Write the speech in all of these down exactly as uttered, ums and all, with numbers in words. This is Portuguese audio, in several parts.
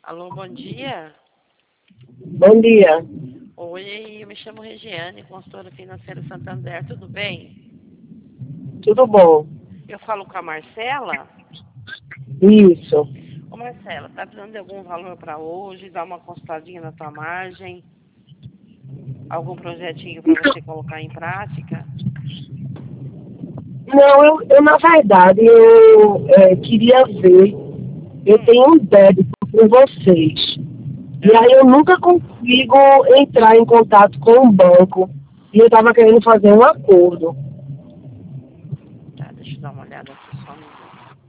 Alô, bom dia. Bom dia. Oi, eu me chamo Regiane, consultora financeira Santander, tudo bem? Tudo bom? Eu falo com a Marcela. Isso. Ô Marcela, tá precisando de algum valor para hoje? Dar uma consultadinha na tua margem? Algum projetinho para você colocar em prática? Não, eu, eu na verdade, eu é, queria ver. Eu Hum. tenho um débito com vocês. E aí eu nunca consigo entrar em contato com o banco. E eu estava querendo fazer um acordo. Tá, deixa eu dar uma olhada aqui só um minuto.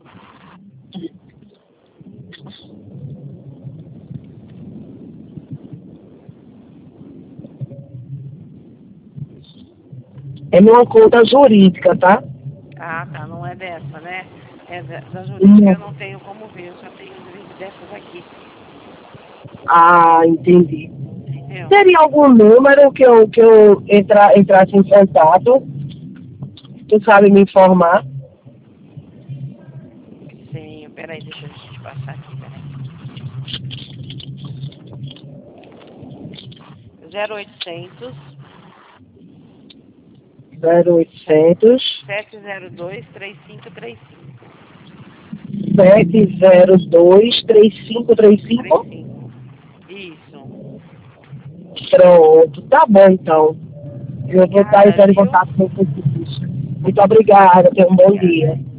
É numa conta jurídica, tá? Ah, tá, não é dessa, né? É da, da jurídica eu não tenho como ver, eu só tenho dessas aqui. Ah, entendi. Entendeu? Teria algum número que eu, que eu entra, entrasse em contato? Tu sabe me informar? Sim, peraí, deixa eu te passar aqui, peraí. zero oitocentos zero oitocentos sete zero dois três cinco três cinco. sete zero dois três cinco três cinco. três cinco. Isso. Pronto, tá bom então. Eu vou estar Obrigada, entrando em viu? contato com o Muito obrigada, tenha um bom Obrigada. dia.